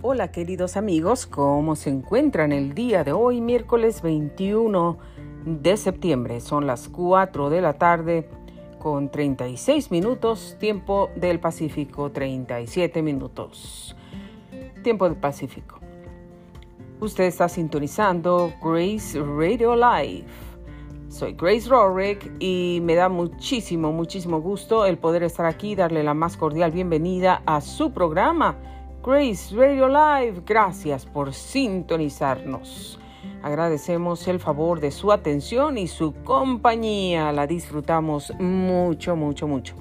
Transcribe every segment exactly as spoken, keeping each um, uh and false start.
Hola queridos amigos, ¿cómo se encuentran el día de hoy, miércoles veintiuno de septiembre? Son las cuatro de la tarde con treinta y seis minutos, tiempo del Pacífico, treinta y siete minutos, tiempo del Pacífico. Usted está sintonizando Grace Radio Live. Soy Grace Rorick y me da muchísimo, muchísimo gusto el poder estar aquí y darle la más cordial bienvenida a su programa Grace Radio Live. Gracias por sintonizarnos. Agradecemos el favor de su atención y su compañía. La disfrutamos mucho, mucho, mucho.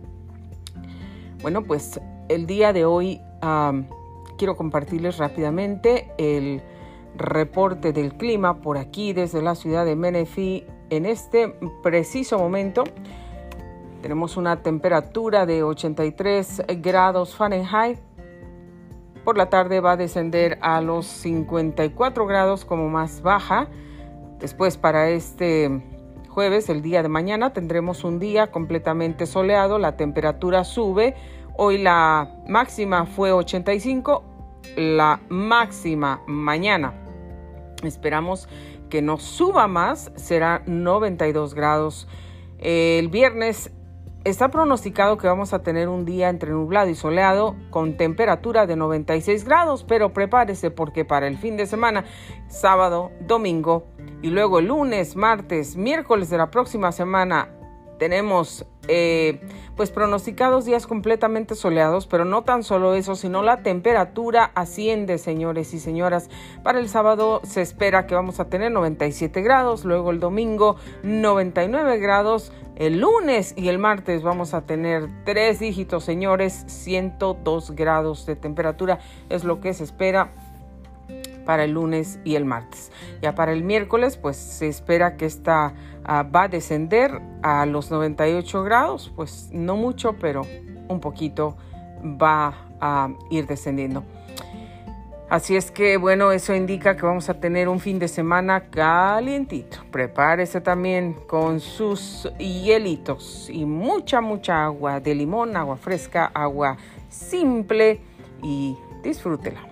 Bueno, pues el día de hoy um, quiero compartirles rápidamente el reporte del clima por aquí desde la ciudad de Menifee. En este preciso momento tenemos una temperatura de ochenta y tres grados Fahrenheit. Por la tarde va a descender a los cincuenta y cuatro grados como más baja. Después, para este jueves, el día de mañana, tendremos un día completamente soleado. La temperatura sube. Hoy la máxima fue ochenta y cinco. La máxima mañana, esperamos que no suba más, será noventa y dos grados. El viernes está pronosticado que vamos a tener un día entre nublado y soleado con temperatura de noventa y seis grados, pero prepárese porque para el fin de semana, sábado, domingo y luego el lunes, martes, miércoles de la próxima semana, tenemos eh, pues pronosticados días completamente soleados, pero no tan solo eso, sino la temperatura asciende, señores y señoras. Para el sábado se espera que vamos a tener noventa y siete grados, luego el domingo noventa y nueve grados, el lunes y el martes vamos a tener tres dígitos, señores, ciento dos grados de temperatura es lo que se espera para el lunes y el martes. Ya para el miércoles, pues se espera que esta uh, va a descender a los noventa y ocho grados, pues no mucho, pero un poquito va a ir descendiendo. Así es que, bueno, eso indica que vamos a tener un fin de semana calientito. Prepárese también con sus hielitos y mucha, mucha agua de limón, agua fresca, agua simple y disfrútela.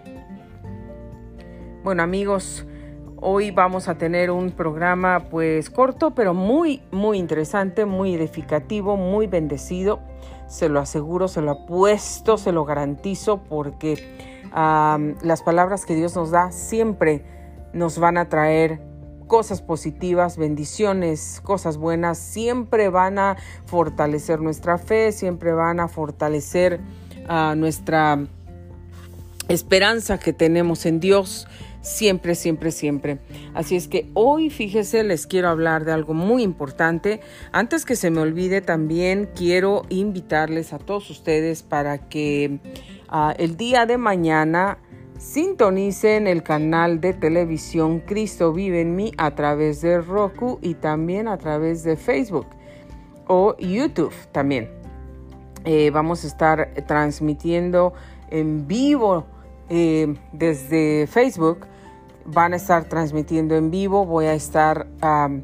Bueno, amigos, hoy vamos a tener un programa pues corto, pero muy, muy interesante, muy edificativo, muy bendecido. Se lo aseguro, se lo apuesto, se lo garantizo, porque um, las palabras que Dios nos da siempre nos van a traer cosas positivas, bendiciones, cosas buenas. Siempre van a fortalecer nuestra fe, siempre van a fortalecer uh, nuestra esperanza que tenemos en Dios. Siempre, siempre, siempre. Así es que hoy, fíjese, les quiero hablar de algo muy importante. Antes que se me olvide, también quiero invitarles a todos ustedes para que uh, el día de mañana sintonicen el canal de televisión Cristo Vive en Mí a través de Roku y también a través de Facebook o YouTube también. Eh, vamos a estar transmitiendo en vivo eh, desde Facebook. Van a estar transmitiendo en vivo. Voy a estar um,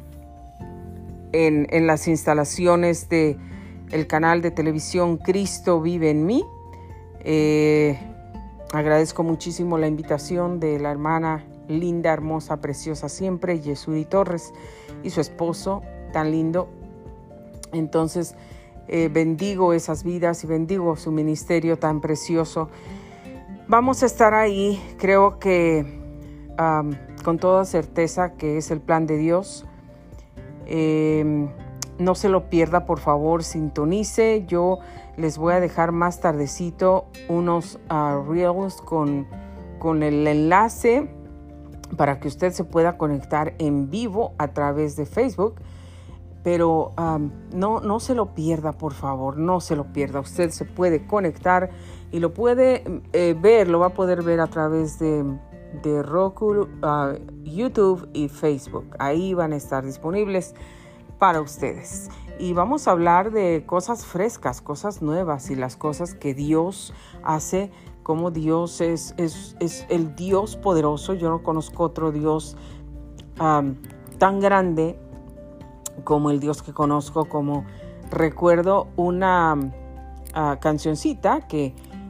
en, en las instalaciones de el canal de televisión Cristo Vive en Mí. Eh, agradezco muchísimo la invitación de la hermana linda, hermosa, preciosa siempre, Yesudi Torres, y su esposo tan lindo. Entonces eh, bendigo esas vidas y bendigo su ministerio tan precioso. Vamos a estar ahí. Creo que Um, con toda certeza que es el plan de Dios. Eh, no se lo pierda, por favor, sintonice. Yo les voy a dejar más tardecito unos uh, reels con, con el enlace para que usted se pueda conectar en vivo a través de Facebook. Pero um, no, no se lo pierda, por favor, no se lo pierda. Usted se puede conectar y lo puede eh, ver, lo va a poder ver a través de de Roku, uh, YouTube y Facebook. Ahí van a estar disponibles para ustedes. Y vamos a hablar de cosas frescas, cosas nuevas y las cosas que Dios hace, como Dios es, es, es el Dios poderoso. Yo no conozco otro Dios um, tan grande como el Dios que conozco. Como recuerdo una uh, cancioncita que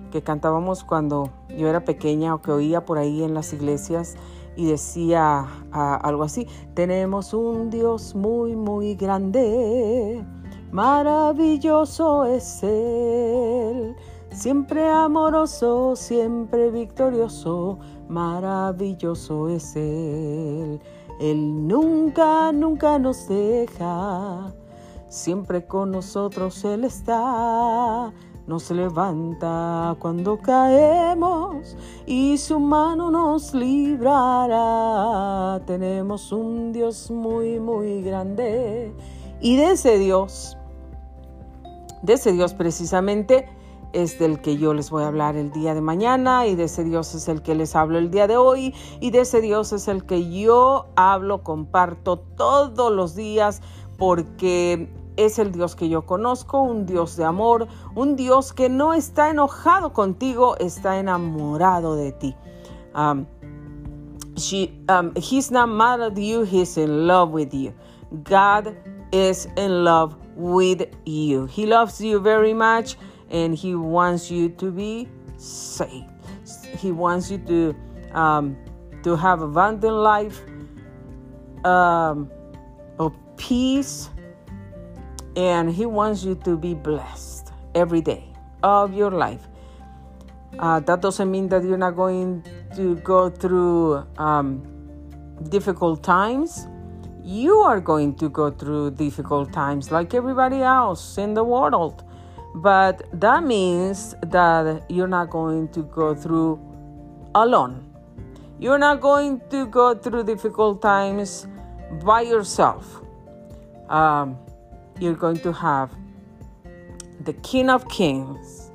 que cantábamos cuando yo era pequeña o que oía por ahí en las iglesias y decía uh, algo así: tenemos un Dios muy, muy grande, maravilloso es Él, siempre amoroso, siempre victorioso, maravilloso es Él. Él nunca, nunca nos deja, siempre con nosotros Él está. Nos levanta cuando caemos y su mano nos librará. Tenemos un Dios muy, muy grande. Y de ese Dios, de ese Dios precisamente es del que yo les voy a hablar el día de mañana, y de ese Dios es el que les hablo el día de hoy, y de ese Dios es el que yo hablo, comparto todos los días, porque es el Dios que yo conozco, un Dios de amor, un Dios que no está enojado contigo, está enamorado de ti. Um, she, um, he's not mad at you, he's in love with you. God is in love with you. He loves you very much, and He wants you to be saved. He wants you to um, to have abundant life, um, of peace. And He wants you to be blessed every day of your life. Uh, that doesn't mean that you're not going to go through um, difficult times. You are going to go through difficult times like everybody else in the world. But that means that you're not going to go through alone. You're not going to go through difficult times by yourself. Um, You're going to have the King of Kings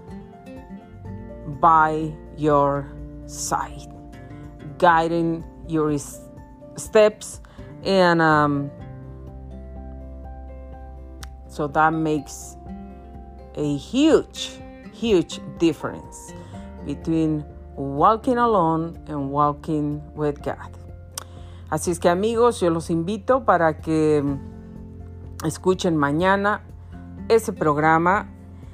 by your side, guiding your steps, and um, so that makes a huge, huge difference between walking alone and walking with God. Así es que, amigos, yo los invito para que escuchen mañana ese programa.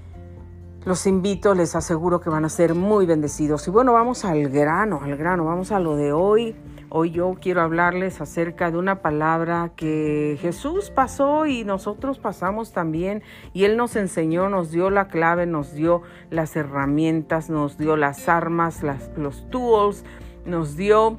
Los invito, les aseguro que van a ser muy bendecidos. Y bueno, vamos al grano, al grano, vamos a lo de hoy. Hoy yo quiero hablarles acerca de una palabra que Jesús pasó y nosotros pasamos también. Y Él nos enseñó, nos dio la clave, nos dio las herramientas, nos dio las armas, las, los tools, nos dio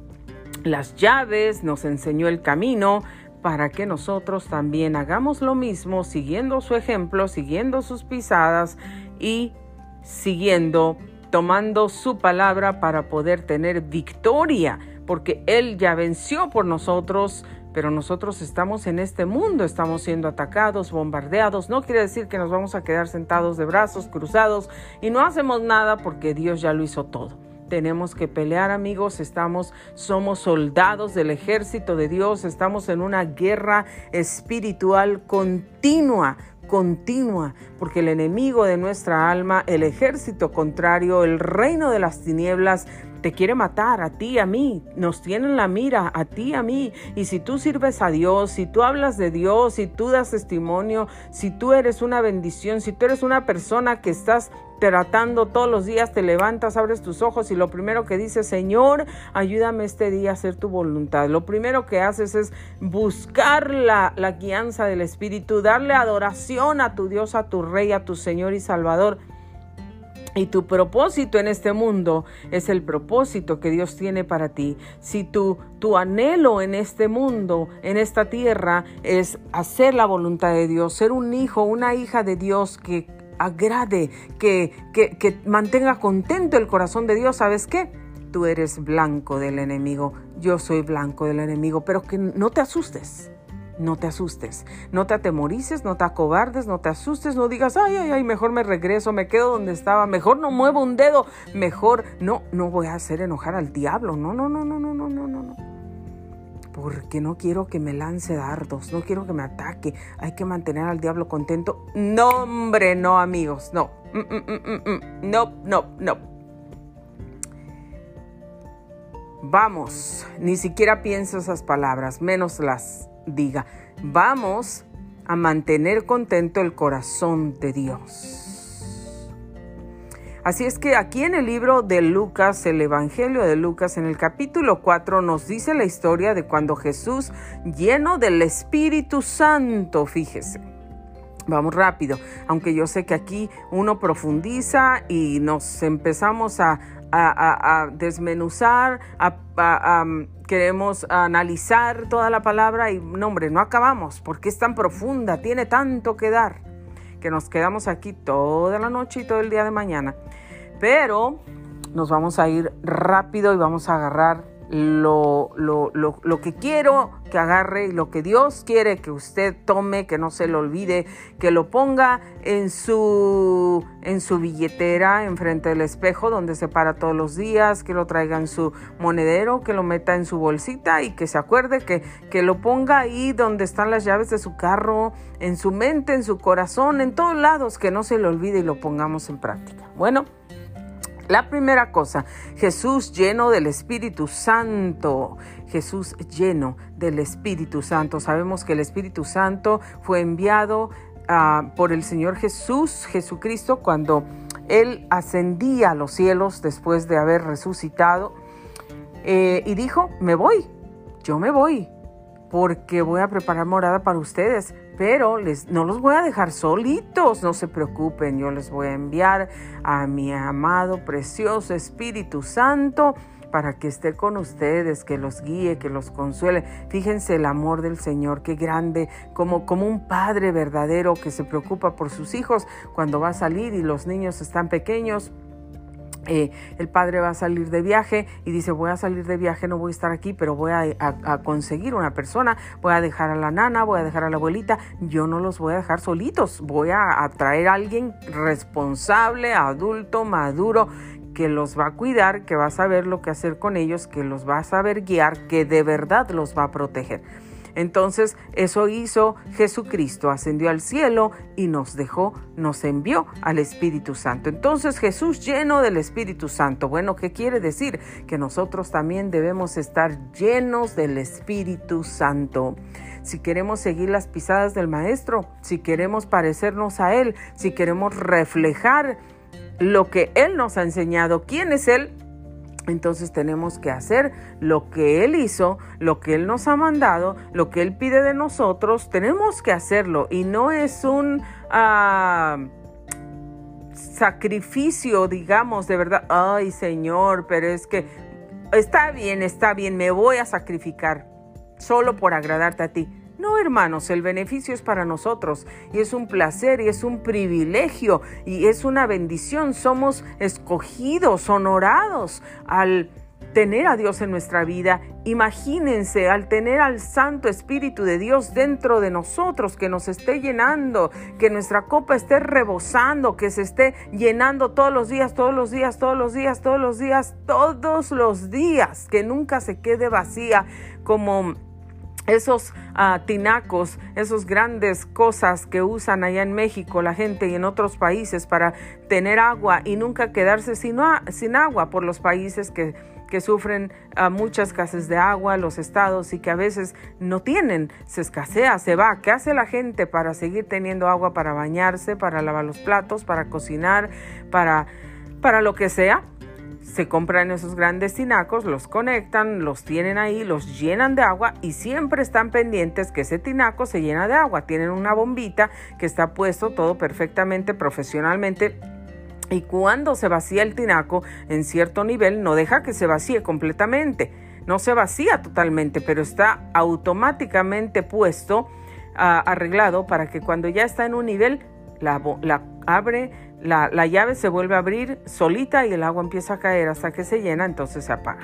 las llaves, nos enseñó el camino, para que nosotros también hagamos lo mismo, siguiendo su ejemplo, siguiendo sus pisadas y siguiendo, tomando su palabra para poder tener victoria, porque Él ya venció por nosotros, pero nosotros estamos en este mundo, estamos siendo atacados, bombardeados. No quiere decir que nos vamos a quedar sentados de brazos cruzados y no hacemos nada, porque Dios ya lo hizo todo. Tenemos que pelear, amigos. Estamos, somos soldados del ejército de Dios. Estamos en una guerra espiritual continua, continua, porque el enemigo de nuestra alma, el ejército contrario, el reino de las tinieblas, te quiere matar a ti, a mí. Nos tienen la mira a ti, a mí. Y si tú sirves a Dios, si tú hablas de Dios, si tú das testimonio, si tú eres una bendición, si tú eres una persona que estás tratando todos los días, te levantas, abres tus ojos y lo primero que dices: Señor, ayúdame este día a hacer tu voluntad. Lo primero que haces es buscar la, la guianza del Espíritu, darle adoración a tu Dios, a tu Rey, a tu Señor y Salvador. Y tu propósito en este mundo es el propósito que Dios tiene para ti. Si tu, tu anhelo en este mundo, en esta tierra, es hacer la voluntad de Dios, ser un hijo, una hija de Dios que agrade, que, que, que mantenga contento el corazón de Dios, ¿sabes qué? Tú eres blanco del enemigo, yo soy blanco del enemigo, pero que no te asustes. No te asustes, no te atemorices, no te acobardes, no te asustes, no digas, ay, ay, ay, mejor me regreso, me quedo donde estaba, mejor no muevo un dedo, mejor no, no voy a hacer enojar al diablo, no, no, no, no, no, no, no, no, porque no quiero que me lance dardos, no quiero que me ataque, hay que mantener al diablo contento. No, hombre, no, amigos, no, mm, mm, mm, mm. no, no, no. Vamos, ni siquiera pienso esas palabras, menos las diga. Vamos a mantener contento el corazón de Dios. Así es que aquí en el libro de Lucas, el Evangelio de Lucas, en el capítulo cuatro, nos dice la historia de cuando Jesús, lleno del Espíritu Santo, fíjese. Vamos rápido, aunque yo sé que aquí uno profundiza y nos empezamos a, a, a, a desmenuzar, a, a, a, queremos analizar toda la palabra y no, hombre, no acabamos porque es tan profunda, tiene tanto que dar, que nos quedamos aquí toda la noche y todo el día de mañana. Pero nos vamos a ir rápido y vamos a agarrar Lo, lo, lo, lo que quiero que agarre y lo que Dios quiere que usted tome, que no se lo olvide, que lo ponga en su, en su billetera, enfrente del espejo donde se para todos los días, que lo traiga en su monedero, que lo meta en su bolsita y que se acuerde que, que lo ponga ahí donde están las llaves de su carro, en su mente, en su corazón, en todos lados, que no se le olvide y lo pongamos en práctica. Bueno, la primera cosa, Jesús lleno del Espíritu Santo. Jesús lleno del Espíritu Santo. Sabemos que el Espíritu Santo fue enviado uh, por el Señor Jesús, Jesucristo, cuando Él ascendía a los cielos después de haber resucitado. Eh, y dijo, me voy, yo me voy, porque voy a preparar morada para ustedes. Pero les, no los voy a dejar solitos, no se preocupen, yo les voy a enviar a mi amado, precioso Espíritu Santo para que esté con ustedes, que los guíe, que los consuele. Fíjense el amor del Señor, qué grande, como, como un padre verdadero que se preocupa por sus hijos cuando va a salir y los niños están pequeños. Eh, el padre va a salir de viaje y dice, voy a salir de viaje, no voy a estar aquí, pero voy a, a, a conseguir una persona, voy a dejar a la nana, voy a dejar a la abuelita, yo no los voy a dejar solitos, voy a, a traer a alguien responsable, adulto, maduro, que los va a cuidar, que va a saber lo que hacer con ellos, que los va a saber guiar, que de verdad los va a proteger. Entonces eso hizo Jesucristo, ascendió al cielo y nos dejó, nos envió al Espíritu Santo. Entonces Jesús lleno del Espíritu Santo. Bueno, ¿qué quiere decir? Que nosotros también debemos estar llenos del Espíritu Santo. Si queremos seguir las pisadas del Maestro, si queremos parecernos a Él, si queremos reflejar lo que Él nos ha enseñado, ¿quién es Él? Entonces tenemos que hacer lo que Él hizo, lo que Él nos ha mandado, lo que Él pide de nosotros, tenemos que hacerlo y no es un uh, sacrificio, digamos, de verdad, ay Señor, pero es que está bien, está bien, me voy a sacrificar solo por agradarte a ti. No, hermanos, el beneficio es para nosotros y es un placer y es un privilegio y es una bendición. Somos escogidos, honorados al tener a Dios en nuestra vida. Imagínense al tener al Santo Espíritu de Dios dentro de nosotros, que nos esté llenando, que nuestra copa esté rebosando, que se esté llenando todos los días, todos los días, todos los días, todos los días, todos los días, que nunca se quede vacía como esos uh, tinacos, esos grandes cosas que usan allá en México la gente y en otros países para tener agua y nunca quedarse sin, sin agua por los países que, que sufren uh, mucha escasez de agua, los estados y que a veces no tienen, se escasea, se va. ¿Qué hace la gente para seguir teniendo agua para bañarse, para lavar los platos, para cocinar, para, para lo que sea? Se compran esos grandes tinacos, los conectan, los tienen ahí, los llenan de agua y siempre están pendientes que ese tinaco se llena de agua. Tienen una bombita que está puesto todo perfectamente, profesionalmente. Y cuando se vacía el tinaco en cierto nivel, no deja que se vacíe completamente. No se vacía totalmente, pero está automáticamente puesto, uh, arreglado para que cuando ya está en un nivel, la, la abre. La, la llave se vuelve a abrir solita y el agua empieza a caer hasta que se llena, entonces se apaga.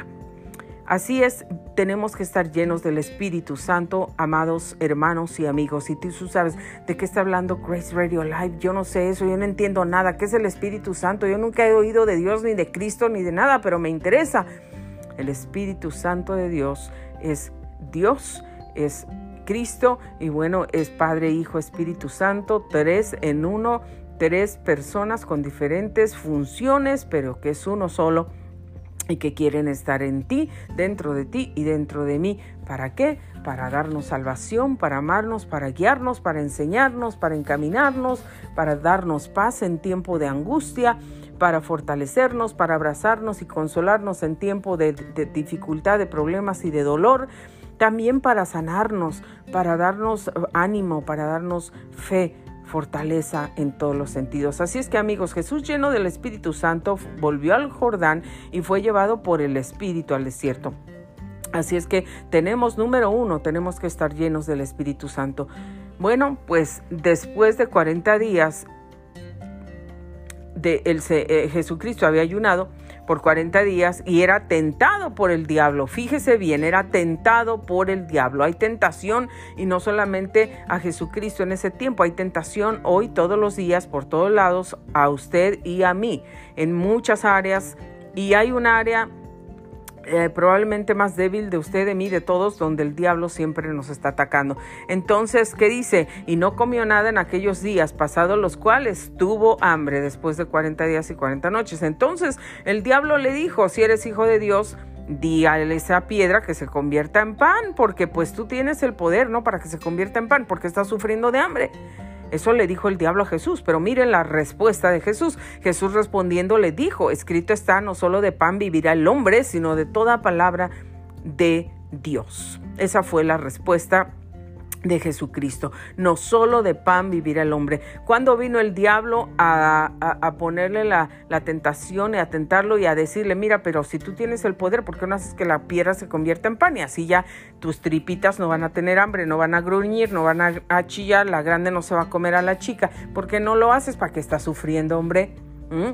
Así es, tenemos que estar llenos del Espíritu Santo, amados hermanos y amigos. Y tú sabes de qué está hablando Grace Radio Live. Yo no sé eso, yo no entiendo nada. ¿Qué es el Espíritu Santo? Yo nunca he oído de Dios, ni de Cristo, ni de nada, pero me interesa. El Espíritu Santo de Dios es Dios, es Cristo y bueno, es Padre, Hijo, Espíritu Santo, tres en uno. Tres personas con diferentes funciones, pero que es uno solo. y que quieren estar en ti, dentro de ti y dentro de mí. ¿Para qué? Para darnos salvación, para amarnos, para guiarnos, para enseñarnos, para encaminarnos, para darnos paz en tiempo de angustia, para fortalecernos, para abrazarnos y consolarnos en tiempo de, de dificultad, de problemas y de dolor. También para sanarnos, para darnos ánimo, para darnos fe, fortaleza en todos los sentidos. Así es que, amigos, Jesús, lleno del Espíritu Santo, volvió al Jordán y fue llevado por el Espíritu al desierto. Así es que tenemos, número uno, tenemos que estar llenos del Espíritu Santo. Bueno, pues después de cuarenta días, de el, eh, Jesucristo había ayunado por cuarenta días y era tentado por el diablo. Fíjese bien, era tentado por el diablo. Hay tentación, y no solamente a Jesucristo en ese tiempo, hay tentación hoy todos los días, por todos lados, a usted y a mí, en muchas áreas, y hay un área Eh, probablemente más débil de usted, de mí, de todos, donde el diablo siempre nos está atacando. Entonces, ¿qué dice? Y no comió nada en aquellos días, pasados los cuales tuvo hambre, después de cuarenta días y cuarenta noches. Entonces, el diablo le dijo: si eres hijo de Dios, di a esa piedra que se convierta en pan, porque pues tú tienes el poder, ¿no?, para que se convierta en pan, porque estás sufriendo de hambre. Eso le dijo el diablo a Jesús, pero miren la respuesta de Jesús. Jesús respondiendo le dijo: escrito está, no solo de pan vivirá el hombre, sino de toda palabra de Dios. Esa fue la respuesta de Jesucristo. No solo de pan vivirá el hombre. Cuando vino el diablo a, a, a ponerle la, la tentación y a tentarlo y a decirle: mira, pero si tú tienes el poder, ¿por qué no haces que la piedra se convierta en pan? Y así ya tus tripitas no van a tener hambre, no van a gruñir, no van a, a chillar, la grande no se va a comer a la chica. ¿Por qué no lo haces? ¿Para qué estás sufriendo, hombre? ¿Mm?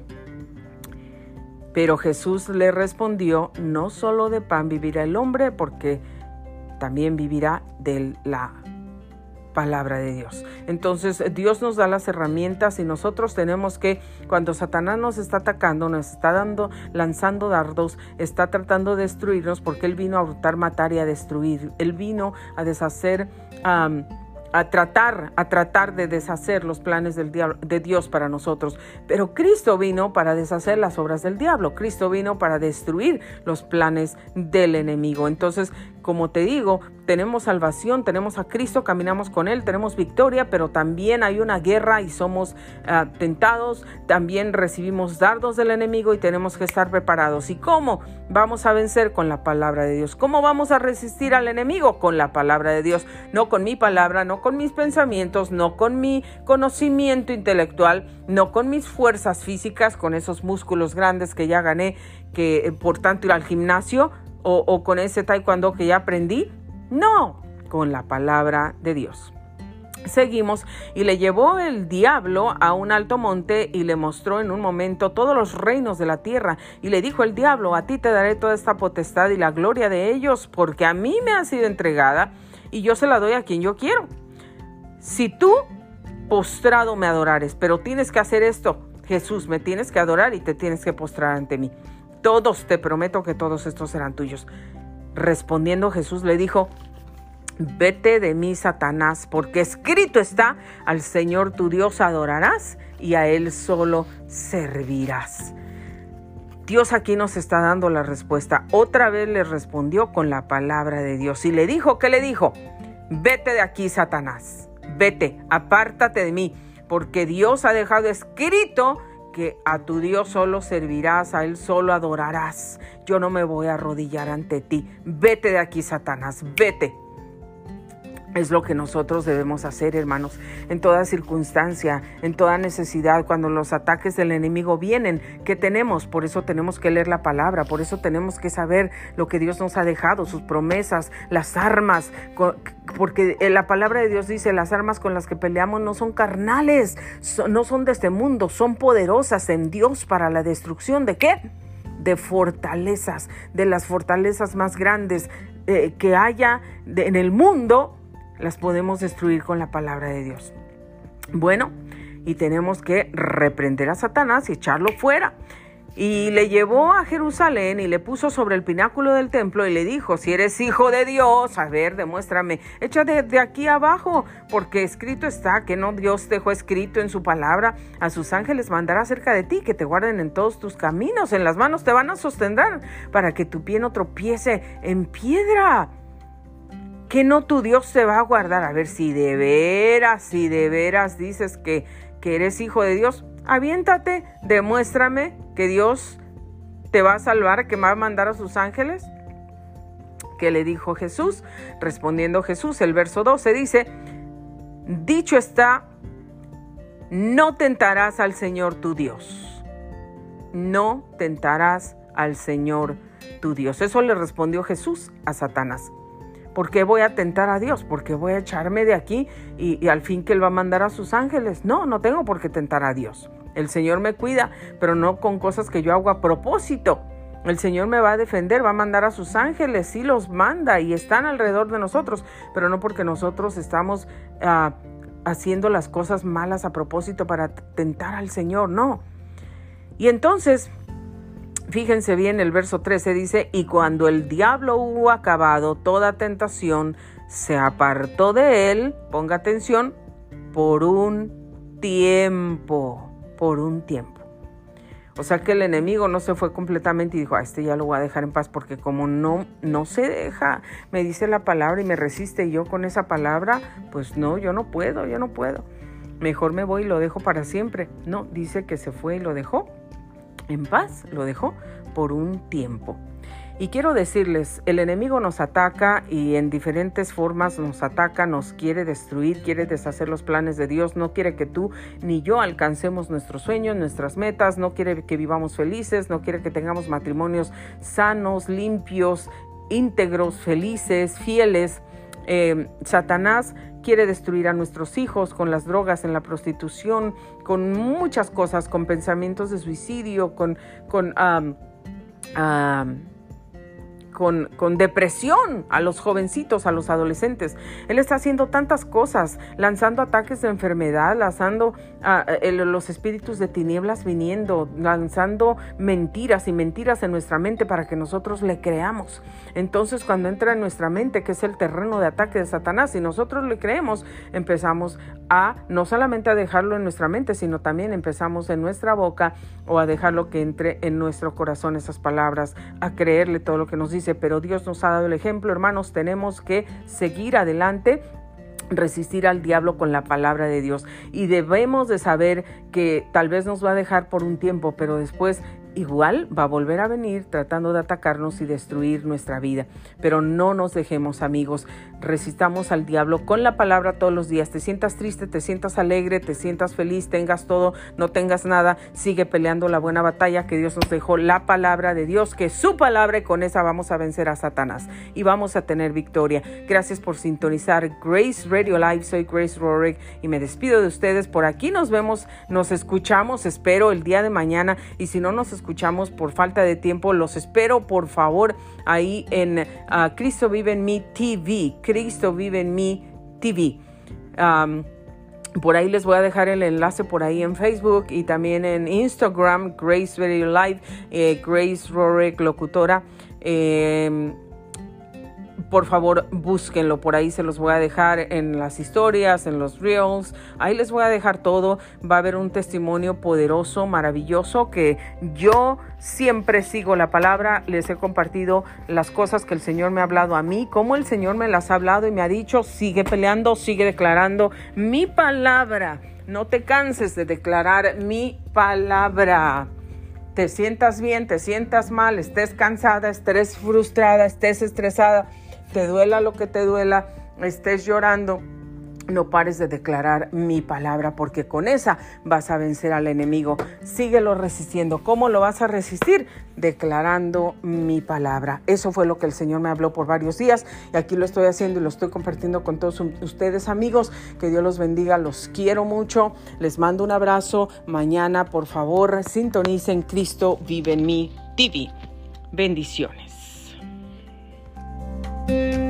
Pero Jesús le respondió: no solo de pan vivirá el hombre, porque también vivirá de la palabra de Dios. Entonces, Dios nos da las herramientas y nosotros tenemos que, cuando Satanás nos está atacando, nos está dando, lanzando dardos, está tratando de destruirnos, porque Él vino a hurtar, matar y a destruir. Él vino a deshacer, um, a tratar, a tratar de deshacer los planes del diablo, de Dios para nosotros. Pero Cristo vino para deshacer las obras del diablo. Cristo vino para destruir los planes del enemigo. Entonces, como te digo, tenemos salvación, tenemos a Cristo, caminamos con Él, tenemos victoria, pero también hay una guerra y somos uh, tentados, también recibimos dardos del enemigo y tenemos que estar preparados. ¿Y cómo vamos a vencer? Con la palabra de Dios. ¿Cómo vamos a resistir al enemigo? Con la palabra de Dios. No con mi palabra, no con mis pensamientos, no con mi conocimiento intelectual, no con mis fuerzas físicas, con esos músculos grandes que ya gané, que por tanto ir al gimnasio, o, o con ese taekwondo que ya aprendí. No, con la palabra de Dios. Seguimos, y le llevó el diablo a un alto monte y le mostró en un momento todos los reinos de la tierra. Y le dijo el diablo: a ti te daré toda esta potestad y la gloria de ellos, porque a mí me ha sido entregada y yo se la doy a quien yo quiero. Si tú postrado me adorares, pero tienes que hacer esto, Jesús, me tienes que adorar y te tienes que postrar ante mí. Todos, te prometo que todos estos serán tuyos. Respondiendo Jesús le dijo: vete de mí, Satanás, porque escrito está: al Señor tu Dios adorarás y a Él solo servirás. Dios aquí nos está dando la respuesta. Otra vez le respondió con la palabra de Dios y le dijo, ¿qué le dijo? Vete de aquí, Satanás, vete, apártate de mí, porque Dios ha dejado escrito que a tu Dios solo servirás, a Él solo adorarás. Yo no me voy a arrodillar ante ti. Vete de aquí, Satanás, vete. Es lo que nosotros debemos hacer, hermanos, en toda circunstancia, en toda necesidad, cuando los ataques del enemigo vienen. ¿Qué tenemos? Por eso tenemos que leer la palabra, por eso tenemos que saber lo que Dios nos ha dejado, sus promesas, las armas, porque la palabra de Dios dice: las armas con las que peleamos no son carnales, no son de este mundo, son poderosas en Dios para la destrucción. ¿De qué? De fortalezas, de las fortalezas más grandes eh, que haya de, en el mundo. Las podemos destruir con la palabra de Dios. Bueno, y tenemos que reprender a Satanás y echarlo fuera. Y le llevó a Jerusalén y le puso sobre el pináculo del templo y le dijo: si eres hijo de Dios, a ver, demuéstrame, échate de aquí abajo, porque escrito está que no Dios dejó escrito en su palabra, a sus ángeles mandará cerca de ti, que te guarden en todos tus caminos, en las manos te van a sostener, para que tu pie no tropiece en piedra. Que no tu Dios te va a guardar. A ver, si de veras, si de veras dices que, que eres hijo de Dios, aviéntate, demuéstrame que Dios te va a salvar, que va a mandar a sus ángeles. ¿Qué le dijo Jesús? Respondiendo Jesús, el verso doce dice: dicho está, no tentarás al Señor tu Dios. No tentarás al Señor tu Dios. Eso le respondió Jesús a Satanás. ¿Por qué voy a tentar a Dios? ¿Por qué voy a echarme de aquí y, y al fin que Él va a mandar a sus ángeles? No, no tengo por qué tentar a Dios. El Señor me cuida, pero no con cosas que yo hago a propósito. El Señor me va a defender, va a mandar a sus ángeles, sí los manda y están alrededor de nosotros, pero no porque nosotros estamos uh, haciendo las cosas malas a propósito para tentar al Señor, no. Y entonces, fíjense bien, el verso trece dice: y cuando el diablo hubo acabado toda tentación, se apartó de él, ponga atención, por un tiempo, por un tiempo. O sea que el enemigo no se fue completamente y dijo: a este ya lo voy a dejar en paz, porque como no, no se deja, me dice la palabra y me resiste, y yo con esa palabra, pues no, yo no puedo, yo no puedo. Mejor me voy y lo dejo para siempre. No, dice que se fue y lo dejó en paz, lo dejó por un tiempo. Y quiero decirles, el enemigo nos ataca y en diferentes formas nos ataca, nos quiere destruir, quiere deshacer los planes de Dios, no quiere que tú ni yo alcancemos nuestros sueños, nuestras metas, no quiere que vivamos felices, no quiere que tengamos matrimonios sanos, limpios, íntegros, felices, fieles. Eh, Satanás quiere destruir a nuestros hijos con las drogas, en la prostitución, con muchas cosas, con pensamientos de suicidio, con, con, um, um, con, con depresión a los jovencitos, a los adolescentes. Él está haciendo tantas cosas, lanzando ataques de enfermedad, lanzando uh, el, los espíritus de tinieblas viniendo, lanzando mentiras y mentiras en nuestra mente para que nosotros le creamos. Entonces, cuando entra en nuestra mente, que es el terreno de ataque de Satanás, y nosotros le creemos, empezamos a no solamente a dejarlo en nuestra mente, sino también empezamos en nuestra boca o a dejarlo que entre en nuestro corazón esas palabras, a creerle todo lo que nos dice. Pero Dios nos ha dado el ejemplo, hermanos, tenemos que seguir adelante, resistir al diablo con la palabra de Dios, y debemos de saber que tal vez nos va a dejar por un tiempo, pero después igual va a volver a venir tratando de atacarnos y destruir nuestra vida. Pero no nos dejemos, amigos, resistamos al diablo con la palabra todos los días. Te sientas triste, te sientas alegre, te sientas feliz, tengas todo, no tengas nada, sigue peleando la buena batalla que Dios nos dejó, la palabra de Dios, que es su palabra, y con esa vamos a vencer a Satanás y vamos a tener victoria. Gracias por sintonizar Grace Radio Live. Soy Grace Rorick y me despido de ustedes. Por aquí nos vemos, nos escuchamos, espero el día de mañana, y si no nos escuchamos escuchamos por falta de tiempo, los espero por favor ahí en uh, Cristo Vive en Mí T V, Cristo Vive en Mí T V. Um, por ahí les voy a dejar el enlace por ahí en Facebook y también en Instagram, Grace Radio Live, eh, Grace Rorick Locutora. Eh, Por favor, búsquenlo, por ahí se los voy a dejar en las historias, en los reels, ahí les voy a dejar todo. Va a haber un testimonio poderoso, maravilloso, que yo siempre sigo la palabra. Les he compartido las cosas que el Señor me ha hablado a mí, cómo el Señor me las ha hablado y me ha dicho: sigue peleando, sigue declarando mi palabra, no te canses de declarar mi palabra. Te sientas bien, te sientas mal, estés cansada, estés frustrada, estés estresada, te duela lo que te duela, estés llorando, no pares de declarar mi palabra, porque con esa vas a vencer al enemigo. Síguelo resistiendo. ¿Cómo lo vas a resistir? Declarando mi palabra. Eso fue lo que el Señor me habló por varios días, y aquí lo estoy haciendo y lo estoy compartiendo con todos ustedes, amigos. Que Dios los bendiga, los quiero mucho, les mando un abrazo. Mañana, por favor, sintonicen Cristo Vive en Mí T V. Bendiciones.